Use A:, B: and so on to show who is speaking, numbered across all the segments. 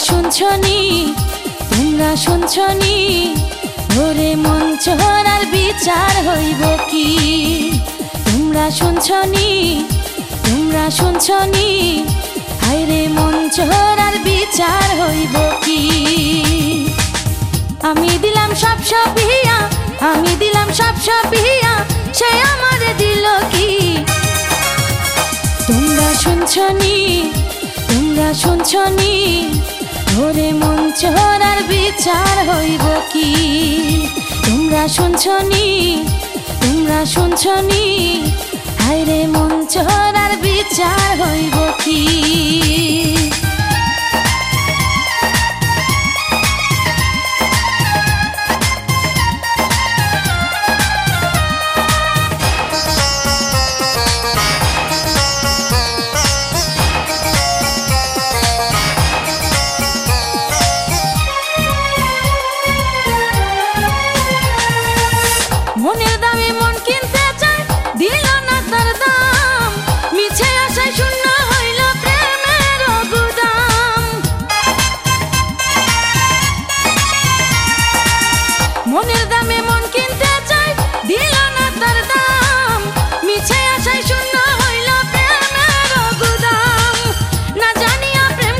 A: শুনছনি তোমরা শুনছনি ওরে মন চোরার বিচার হইব কি তোমরা শুনছনি হায়রে মন চোরার বিচার হইব কি আমি দিলাম সব হিয়া আমি দিলাম সব হিয়া সে আমারে দিল কি তোমরা শুনছনি ওরে মন চোরার বিচার হইব কি তোমরা শুনছনি হায়রে মন চোরার বিচার হইব কি মনের দামে মন কিনতে চায় দিল না তার দাম মিছে আশায় শূন্য হইল প্রেমের গুদাম মনের দামে মন কিনতে চায় দিল না তার দাম মিছে আশায় শূন্য হইল প্রেমের গুদাম না জানিয়া প্রেম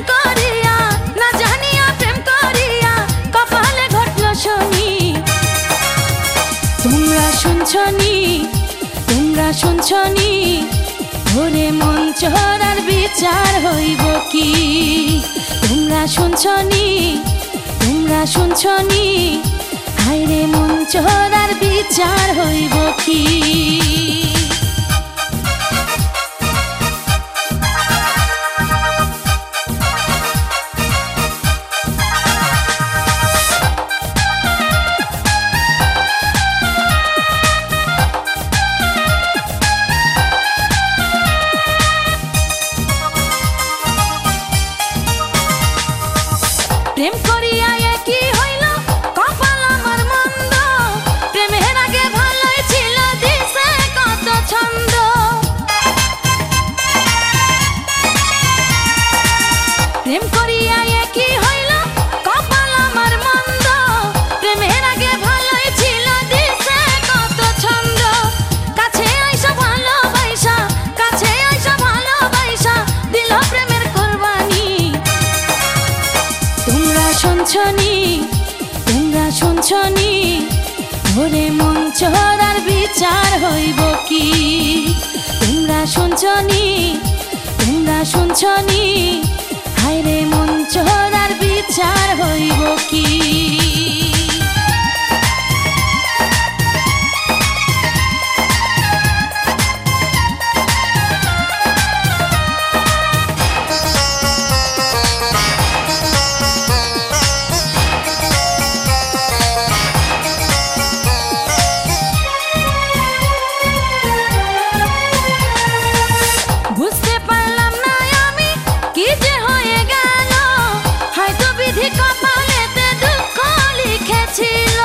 A: করিয়া কপালে ঘটল শনি তোমরা শুনছনি ওরে মন চোরার বিচার হইব কি তোমরা শুনছনি হায়রে মন চোরার বিচার হইব কি প্রেম করিয়া কি হইল কপাল আমার মন্দ প্রেমের আগে ভালোই ছিল দিছে কত ছন্দ প্রেম করিয়া কি হইল কপাল আমার মন্দ প্রেমের আগে ভালোই ছিল দিছে কত ছন্দ কাছে আইসা ভালোবাসা দিল প্রেমের কুরবানি তোমরা শুনছনি ওরে মন চোরার বিচার হইব কি তোমরা শুনছনি হায়রে মন চোরার বিচার হইব কি বুঝতে পারলাম না আমি কি যে হয়ে গেল হয়তো বিধি কপালেতে দুঃখ লিখেছিল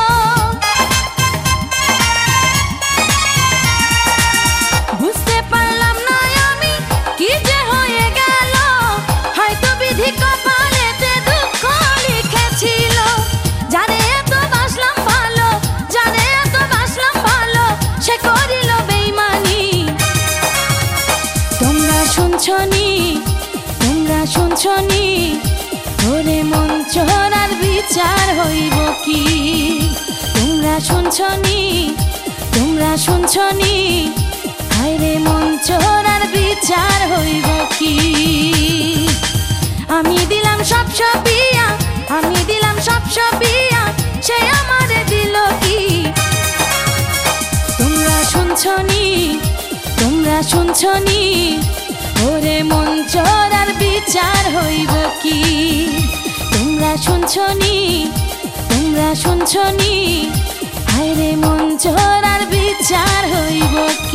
A: বুঝতে পারলাম না আমি কি যে হয়ে গেল হয়তো বিধি কপালেতে দুঃখ লিখেছিল জানে এত বাসলাম ভালো সে করিল বেঈমানি তোমরা শুনছনি ওরে মন চোরার বিচার হইব কি তোমরা শুনছনি হায়রে মন চোরার বিচার হইব কি আমি দিলাম সব হিয়া সে আমারে দিল কি তোমরা শুনছনি ওরে মন চোরার বিচার হইব কি তোমরা শুনছনি হায়রে মন চোরার বিচার হইব